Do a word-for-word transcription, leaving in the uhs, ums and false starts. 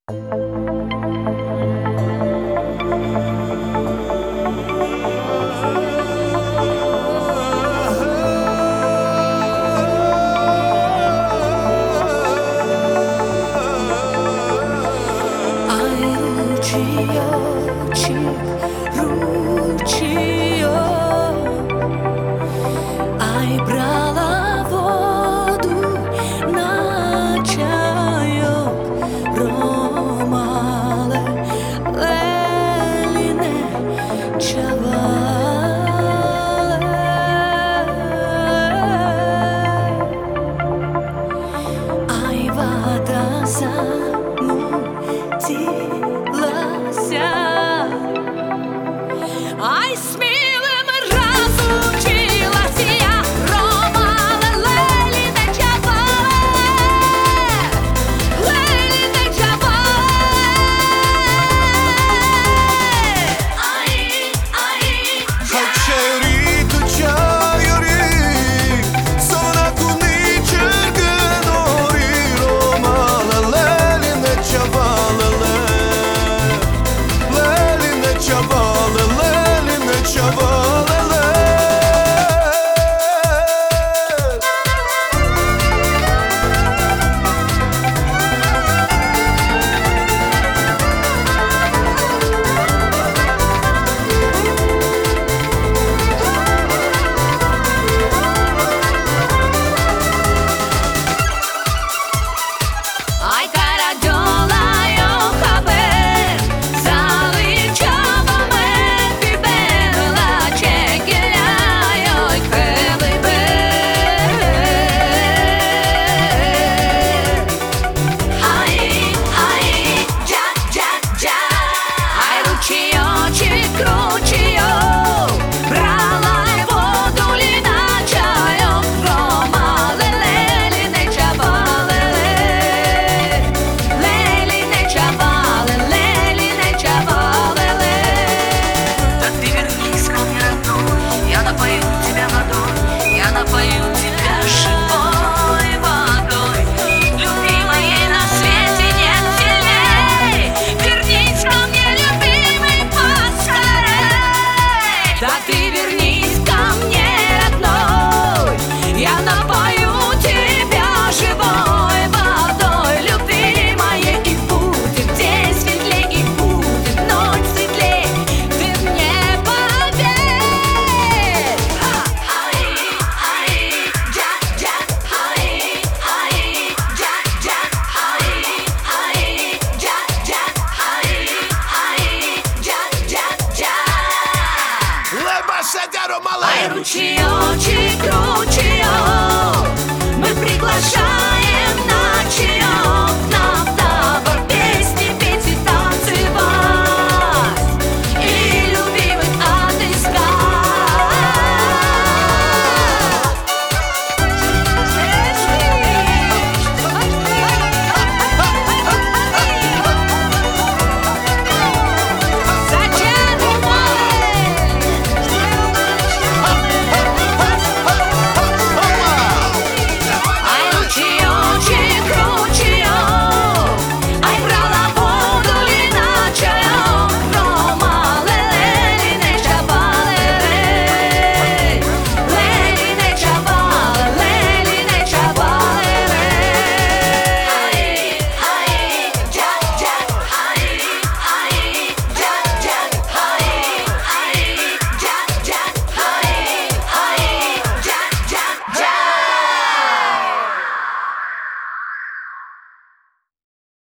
Ручійочок, ручійок, ай брала воду на чайок, ромале, леліне, чавале. Ай вода замутилася, ай смілим розучилась я, ромале, леліне, чавале, леліне, чавале. Ай, ай, Haçeri tu çayori Sona kuni çırgın ori Romala leline çavalele Leline çavalele, leline çavalele ай карадьолаю хабер, заличавами піберла, чекіляю й хелибер. Ай, ай, джа, джа, джа, ай ручійочок, ручійок, брала й воду ліна чайок, ромале, леліне, чавале, леліне, чавале, леліне, чавале. Да ты вернись ко мне, родной, я напою тебя водой, я напою тебя живой водой. Любимой на свете нет сильней, вернись ко мне, любимый, поскорей. Да ты вернись ко мне, родной, я напою тебя живой водой. Любимая, и будет день светлей, и будет ночь светлей, ты мне поверь. Ай, ай, джа, джа, ай, ай, джа, джа, ай, ай, джа, джа, ай, ай, джа, джа, джа. Леба сетя ромале Ай ручійочок,